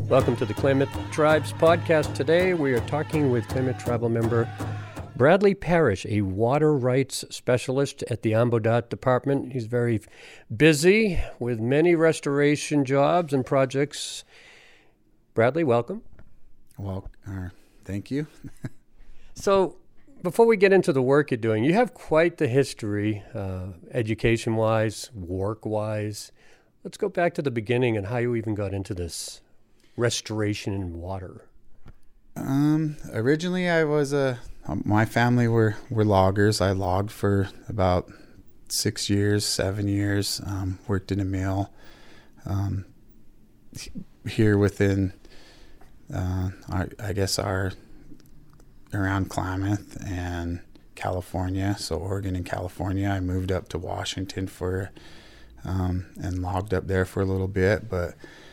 Welcome to the Klamath Tribes podcast. Today we are talking with Klamath Tribal member Bradley Parrish, a water rights specialist at the Ambodat Department. He's very busy with many restoration jobs and projects. Bradley, welcome. Well, thank you. So before we get into the work you're doing, you have quite the history, education-wise, work-wise. Let's go back to the beginning and how you even got into this restoration in water. Originally my family were loggers. I logged for about 6 years, 7 years, worked in a mill, here within, our around Klamath and California. So Oregon and California. I moved up to Washington and logged up there for a little bit, but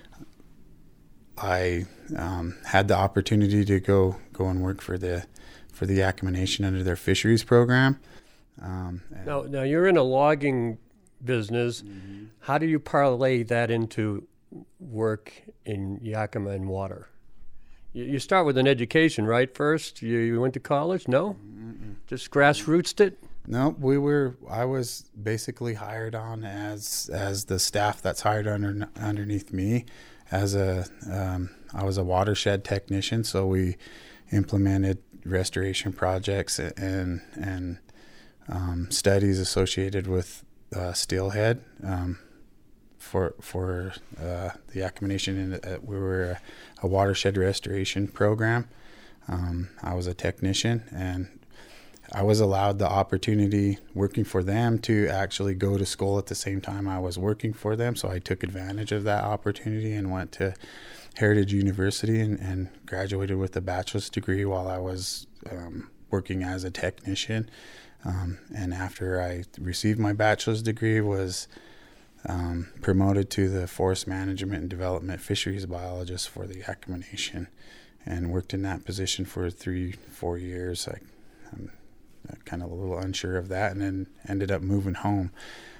I had the opportunity to go and work for the Yakima Nation under their fisheries program. Now you're in a logging business. Mm-hmm. How do you parlay that into work in Yakima and water? You start with an education, right? First, you went to college? No, just grassrootsed it. No, I was basically hired on as the staff that's hired underneath me. I was a watershed technician, so we implemented restoration projects and studies associated with steelhead for the Yakima Nation. We were a watershed restoration program. I was a technician, and I was allowed the opportunity working for them to actually go to school at the same time I was working for them. So I took advantage of that opportunity and went to Heritage University and graduated with a bachelor's degree while I was working as a technician. And after I received my bachelor's degree, was promoted to the forest management and development fisheries biologist for the Yakima Nation, and worked in that position for 3-4 years. I'm kind of a little unsure of that, and then ended up moving home.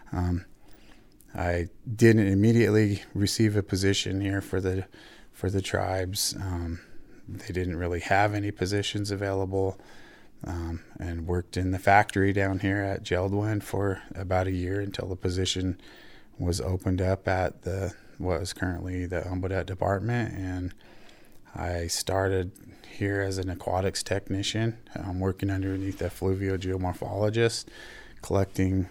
I didn't immediately receive a position here for the tribes. They didn't really have any positions available, and worked in the factory down here at Geldwin for about a year until the position was opened up at what is currently the Ambodat Department, and I started here as an aquatics technician. I'm working underneath a fluvial geomorphologist, collecting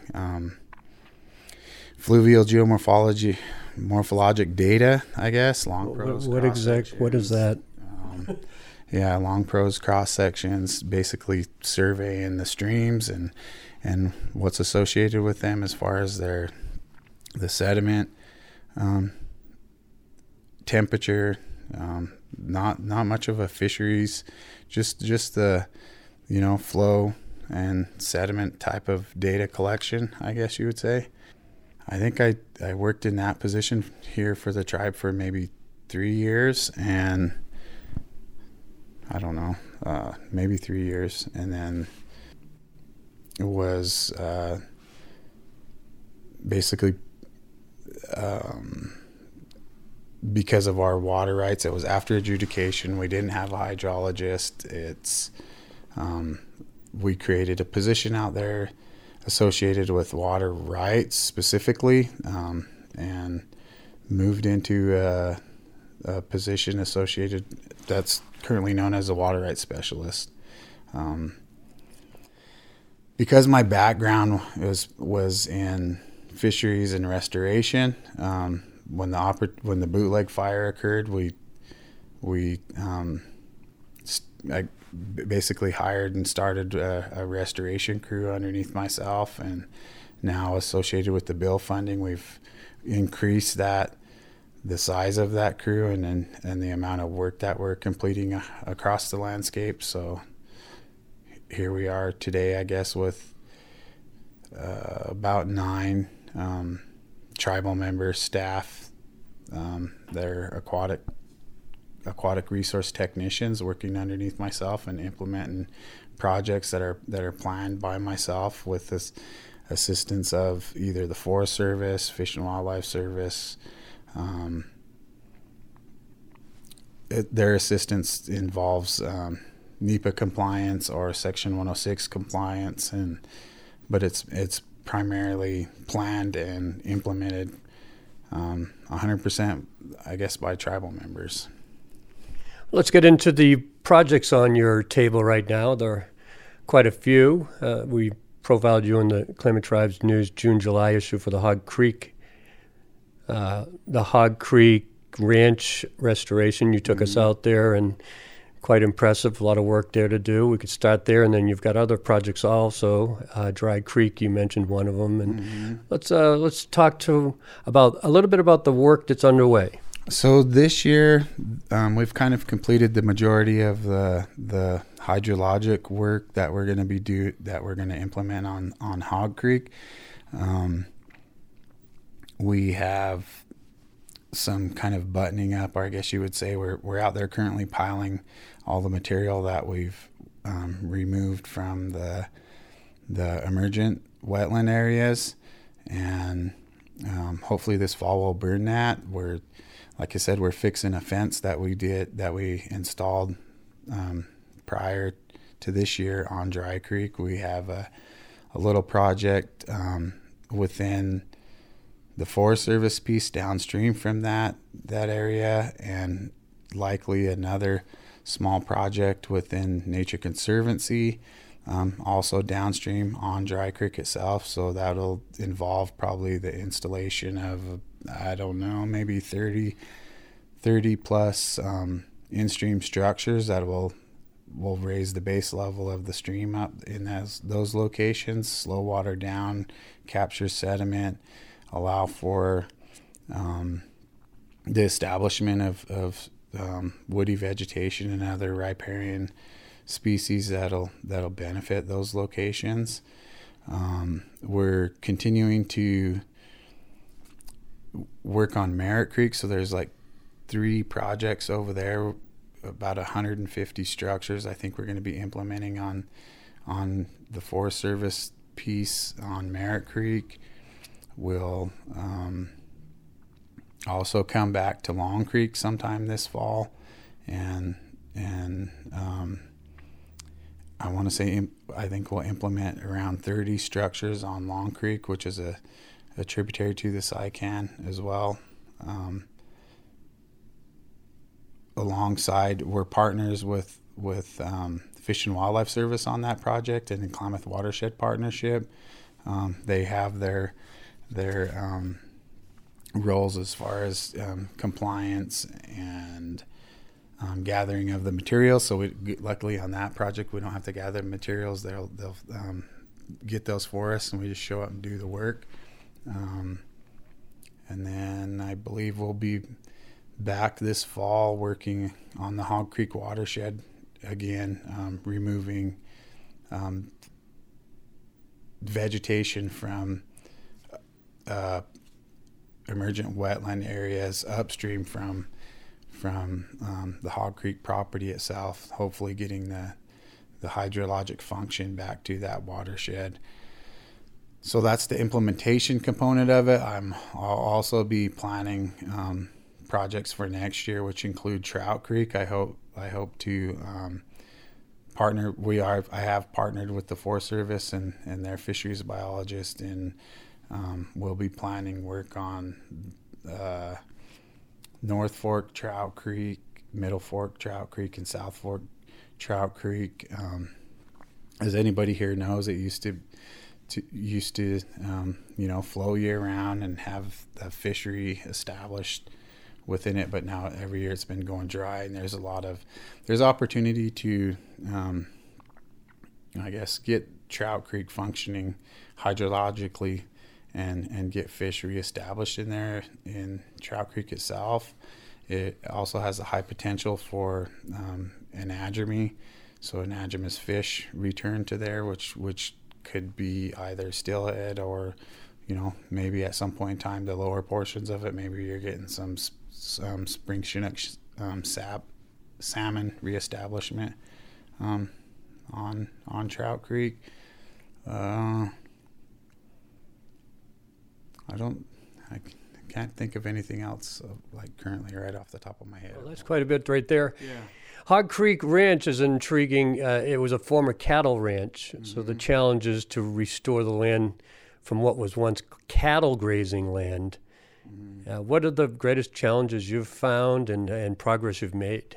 fluvial morphologic data, I guess. Long prose. What is that? Long prose cross sections, basically surveying the streams and what's associated with them as far as the sediment, temperature. Not much of a fisheries, just the flow and sediment type of data collection, I guess you would say. I think I worked in that position here for the tribe for maybe 3 years, and I don't know, maybe 3 years, and then it was basically because of our water rights. It was after adjudication. We didn't have a hydrologist. We created a position out there associated with water rights specifically, and moved into a position associated that's currently known as a water rights specialist. Because my background was in fisheries and restoration, when the bootleg fire occurred, I basically hired and started a restoration crew underneath myself, and now associated with the bill funding, we've increased the size of that crew and the amount of work that we're completing across the landscape. So here we are today, I guess, with about 9 tribal members, staff. They're aquatic resource technicians working underneath myself and implementing projects that are planned by myself with this assistance of either the Forest Service, Fish and Wildlife Service, their assistance involves NEPA compliance or Section 106 compliance, but it's primarily planned and implemented 100%, I guess, by tribal members. Let's get into the projects on your table right now. There are quite a few. We profiled you in the Klamath Tribes News June-July issue for the Hog Creek Ranch restoration. You took us out there, and quite impressive. A lot of work there to do. We could start there, and then you've got other projects also. Dry Creek, you mentioned one of them, and let's talk about a little bit about the work that's underway. So this year, we've kind of completed the majority of the hydrologic work that we're going to implement on Hog Creek. We have some kind of buttoning up, or I guess you would say we're out there currently piling all the material that we've removed from the emergent wetland areas, and hopefully this fall we'll burn that. Like I said, we're fixing a fence that we installed prior to this year on Dry Creek. We have a little project within the Forest Service piece downstream from that area, and likely another small project within Nature Conservancy, also downstream on Dry Creek itself. So that'll involve probably the installation of, I don't know, maybe 30 plus in-stream structures that will raise the base level of the stream up in those locations, slow water down, capture sediment, allow for the establishment of woody vegetation and other riparian species that'll benefit those locations. We're continuing to work on Merritt Creek, so there's like 3 projects over there, about 150 structures I think we're going to be implementing on the Forest Service piece on Merritt Creek. We'll also come back to Long Creek sometime this fall, and I want to say I think we'll implement around 30 structures on Long Creek, which is a tributary to the Sican as well. Alongside, we're partners with Fish and Wildlife Service on that project and the Klamath Watershed Partnership. They have their roles as far as compliance and gathering of the materials. So luckily on that project we don't have to gather materials. They'll get those for us, and we just show up and do the work. And then I believe we'll be back this fall working on the Hog Creek watershed again, removing vegetation from emergent wetland areas upstream from the Hog Creek property itself, hopefully getting the hydrologic function back to that watershed. So that's the implementation component of it. I'll also be planning projects for next year, which include Trout Creek. I hope to partner. I have partnered with the Forest Service and their fisheries biologist, and we'll be planning work on North Fork Trout Creek, Middle Fork Trout Creek, and South Fork Trout Creek. As anybody here knows, it used to flow year round and have a fishery established within it, but now every year it's been going dry, and there's opportunity to I guess get Trout Creek functioning hydrologically and get fish reestablished in there in Trout Creek itself. It also has a high potential for anadromy, so anadromous fish return to there, which could be either steelhead or, maybe at some point in time the lower portions of it. Maybe you're getting some spring Chinook salmon reestablishment on Trout Creek. I can't think of anything else like currently right off the top of my head. Well, that's quite a bit right there. Yeah. Hog Creek Ranch is intriguing. It was a former cattle ranch, so the challenge is to restore the land from what was once cattle grazing land. What are the greatest challenges you've found and progress you've made?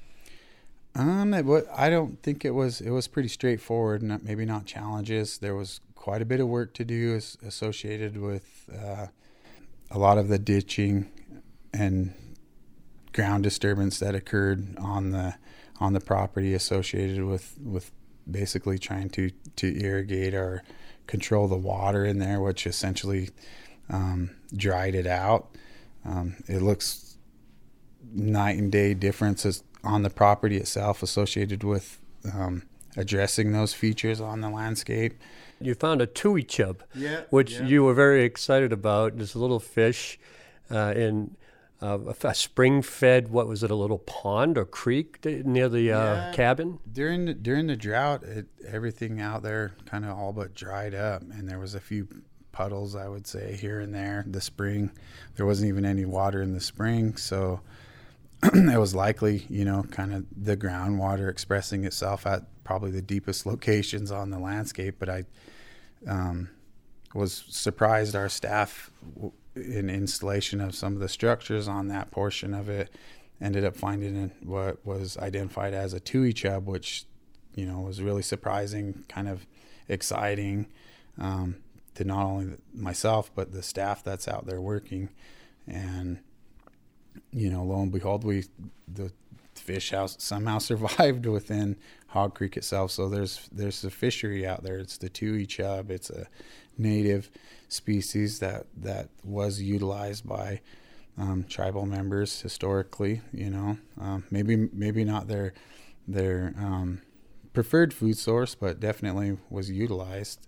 I don't think it was pretty straightforward. Maybe not challenges. There was quite a bit of work to do associated with a lot of the ditching and ground disturbance that occurred on the property associated with basically trying to irrigate or control the water in there, which essentially dried it out. It looks night and day differences on the property itself associated with addressing those features on the landscape. You found a tui chub, which you were very excited about. This little fish in a spring-fed, what was it, a little pond or creek near the cabin? During the drought, everything out there kind of all but dried up, and there was a few puddles, I would say, here and there. The spring, there wasn't even any water in the spring, so it was likely, kind of the groundwater expressing itself at probably the deepest locations on the landscape. But I was surprised our staff in installation of some of the structures on that portion of it ended up finding what was identified as a tui chub, which, was really surprising, kind of exciting to not only myself, but the staff that's out there working. And lo and behold, the fish house somehow survived within Hog Creek itself. So there's a fishery out there. It's the tui chub. It's a native species that was utilized by tribal members historically. Maybe not their preferred food source, but definitely was utilized.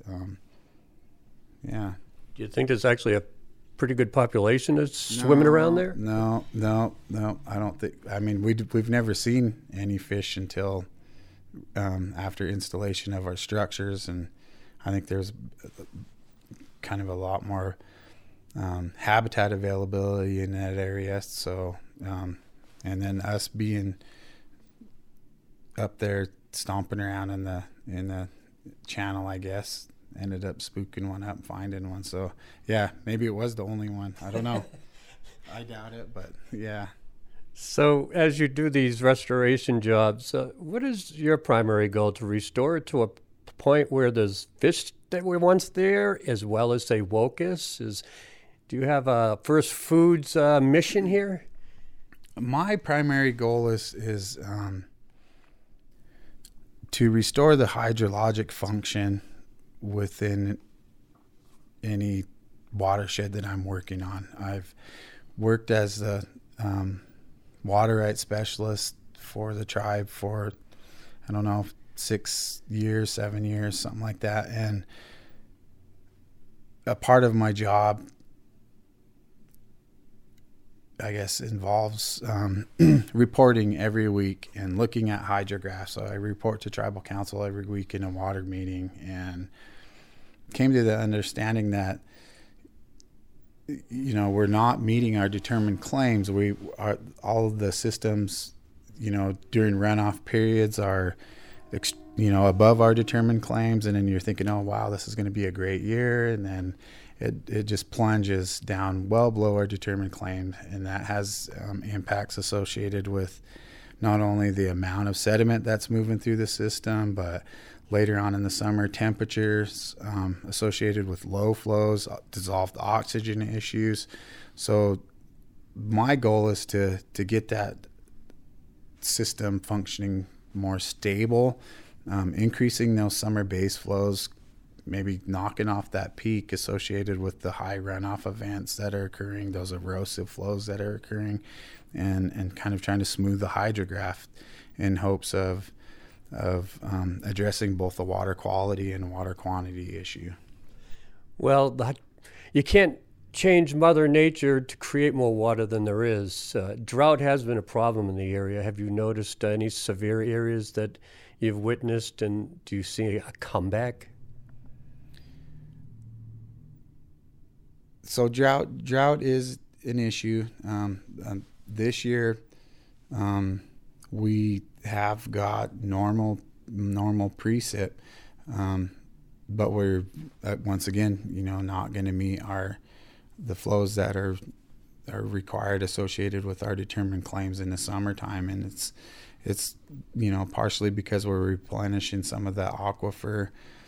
Do you think there's actually a pretty good population that's swimming around there? No. I don't think. I mean, we've never seen any fish until after installation of our structures, and I think there's kind of a lot more habitat availability in that area. So, and then us being up there stomping around in the channel, I guess, ended up spooking one up, finding one. So yeah, maybe it was the only one. I don't know. I doubt it, but yeah. So as you do these restoration jobs, what is your primary goal? To restore it to a point where there's fish that were once there, as well as, say, WOCUS? Do you have a First Foods mission here? My primary goal is to restore the hydrologic function within any watershed that I'm working on. I've worked as the water rights specialist for the tribe for, 6 years, 7 years, something like that. And a part of my job, I guess, involves reporting every week and looking at hydrographs. So I report to tribal council every week in a water meeting, and came to the understanding that we're not meeting our determined claims. We are, all of the systems during runoff periods are above our determined claims, and then you're thinking, oh wow, this is going to be a great year, and then it just plunges down well below our determined claim, and that has impacts associated with not only the amount of sediment that's moving through the system, but later on in the summer, temperatures associated with low flows, dissolved oxygen issues. So my goal is to get that system functioning more stable, increasing those summer base flows, maybe knocking off that peak associated with the high runoff events that are occurring, those erosive flows that are occurring, and kind of trying to smooth the hydrograph in hopes of addressing both the water quality and water quantity issue. Well, you can't change Mother Nature to create more water than there is. Drought has been a problem in the area. Have you noticed any severe areas that you've witnessed, and do you see a comeback? So drought is an issue. This year, we have got normal precip, but we're once again, not going to meet the flows that are required associated with our determined claims in the summertime, and it's partially because we're replenishing some of the aquifer,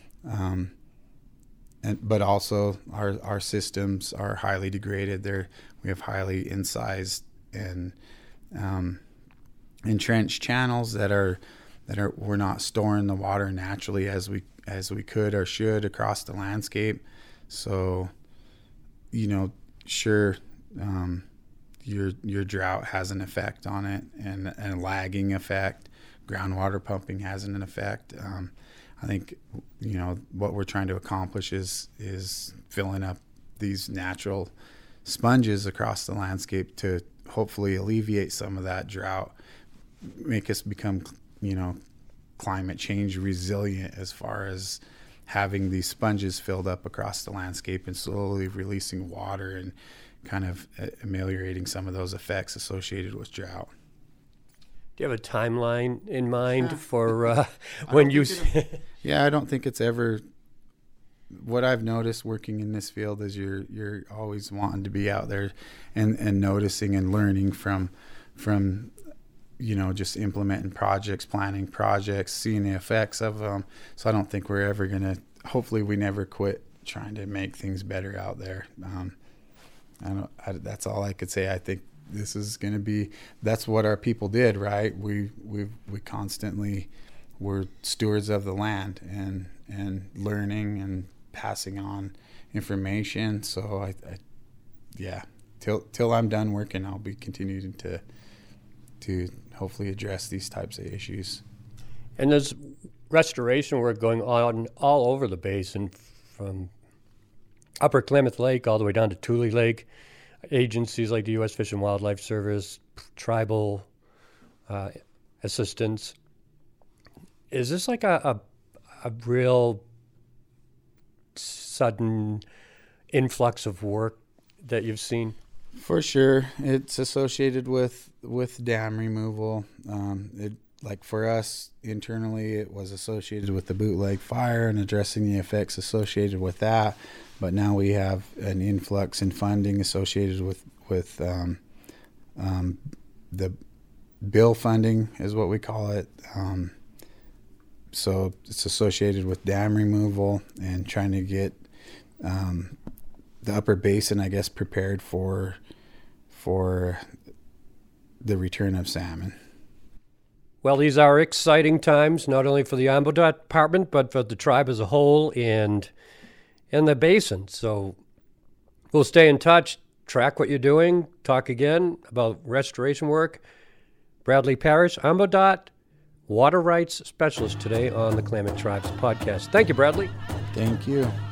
but also our systems are highly degraded. We have highly incised and entrenched channels that are we're not storing the water naturally as we could or should across the landscape. So, sure, your drought has an effect on it, and a lagging effect. Groundwater pumping has an effect. I think what we're trying to accomplish is filling up these natural sponges across the landscape to hopefully alleviate some of that drought, make us become climate change resilient as far as having these sponges filled up across the landscape and slowly releasing water and kind of ameliorating some of those effects associated with drought. Do you have a timeline in mind for when you... Yeah, I don't think it's ever... What I've noticed working in this field is you're always wanting to be out there and noticing and learning from just implementing projects, planning projects, seeing the effects of them. So I don't think we're ever going to... Hopefully we never quit trying to make things better out there. That's all I could say. I think this is going to be, that's what our people did, right? We constantly were stewards of the land and learning and passing on information. So till I'm done working, I'll be continuing to hopefully address these types of issues. And there's restoration work going on all over the basin, from Upper Klamath Lake all the way down to Tule Lake. Agencies like the U.S. Fish and Wildlife Service, tribal assistance. Is this like a real sudden influx of work that you've seen? For sure. It's associated with dam removal. Like for us internally, it was associated with the Bootleg fire and addressing the effects associated with that. But now we have an influx in funding associated with the bill funding is what we call it. So it's associated with dam removal and trying to get the upper basin, I guess, prepared for the return of salmon. Well, these are exciting times, not only for the Ambodot Department, but for the tribe as a whole and the basin. So we'll stay in touch, track what you're doing, talk again about restoration work. Bradley Parrish, Ambodot Water Rights Specialist, today on the Klamath Tribes Podcast. Thank you, Bradley. Thank you.